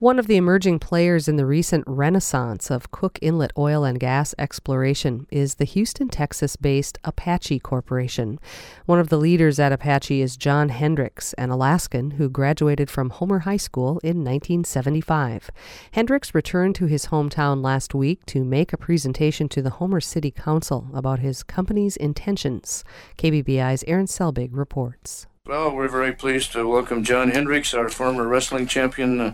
One of the emerging players in the recent renaissance of Cook Inlet oil and gas exploration is the Houston, Texas-based Apache Corporation. One of the leaders at Apache is John Hendricks, an Alaskan who graduated from Homer High School in 1975. Hendricks returned to his hometown last week to make a presentation to the Homer City Council about his company's intentions. KBBI's Aaron Selbig reports. Well, we're very pleased to welcome John Hendricks, our former wrestling champion.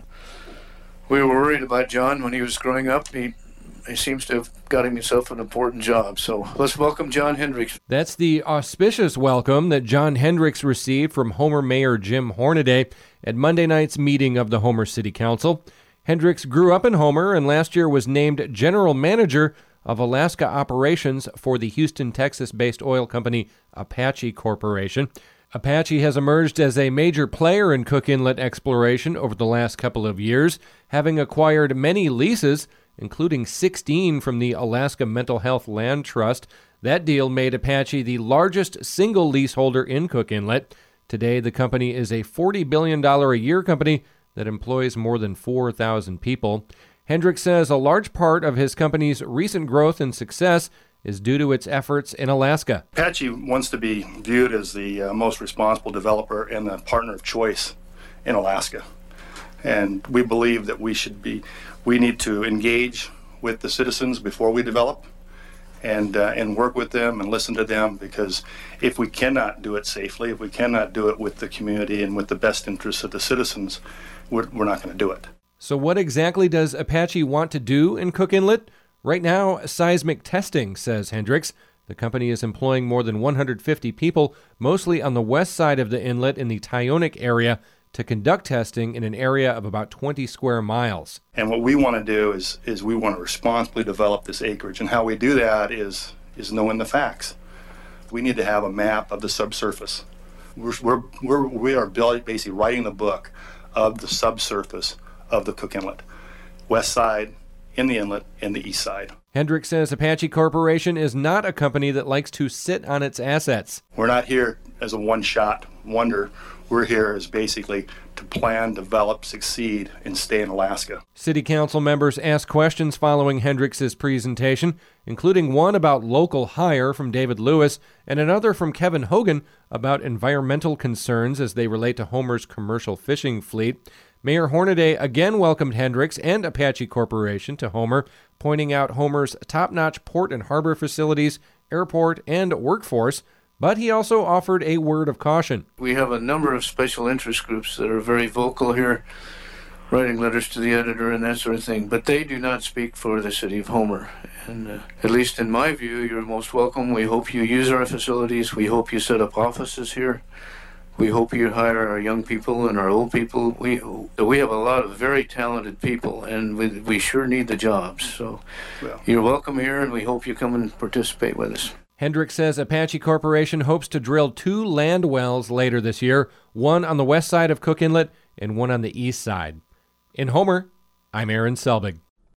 We were worried about John when he was growing up. He seems to have got himself an important job. So let's welcome John Hendricks. That's the auspicious welcome that John Hendricks received from Homer Mayor Jim Hornaday at Monday night's meeting of the Homer City Council. Hendricks grew up in Homer and last year was named general manager of Alaska operations for the Houston, Texas-based oil company Apache Corporation. Apache has emerged as a major player in Cook Inlet exploration over the last couple of years, having acquired many leases, including 16 from the Alaska Mental Health Land Trust. That deal made Apache the largest single leaseholder in Cook Inlet. Today, the company is a $40 billion a year company that employs more than 4,000 people. Hendricks says a large part of his company's recent growth and success is due to its efforts in Alaska. Apache wants to be viewed as the most responsible developer and the partner of choice in Alaska. And we believe that we need to engage with the citizens before we develop and work with them and listen to them, because if we cannot do it safely, if we cannot do it with the community and with the best interests of the citizens, we're not going to do it. So what exactly does Apache want to do in Cook Inlet? Right now, seismic testing, says Hendricks. The company is employing more than 150 people, mostly on the west side of the inlet in the Tyonek area, to conduct testing in an area of about 20 square miles. And what we want to do is we want to responsibly develop this acreage. And how we do that is knowing the facts. We need to have a map of the subsurface. We are basically writing the book of the subsurface of the Cook Inlet. West side, in the inlet, and the east side. Hendricks says Apache Corporation is not a company that likes to sit on its assets. We're not here as a one-shot wonder. We're here as basically to plan, develop, succeed, and stay in Alaska. City Council members asked questions following Hendricks' presentation, including one about local hire from David Lewis and another from Kevin Hogan about environmental concerns as they relate to Homer's commercial fishing fleet. Mayor Hornaday again welcomed Hendricks and Apache Corporation to Homer, pointing out Homer's top-notch port and harbor facilities, airport, and workforce, but he also offered a word of caution. We have a number of special interest groups that are very vocal here, writing letters to the editor and that sort of thing, but they do not speak for the city of Homer. And at least in my view, you're most welcome. We hope you use our facilities. We hope you set up offices here. We hope you hire our young people and our old people. We have a lot of very talented people, and we sure need the jobs. So you're welcome here, and we hope you come and participate with us. Hendricks says Apache Corporation hopes to drill 2 land wells later this year, one on the west side of Cook Inlet and one on the east side. In Homer, I'm Aaron Selbig.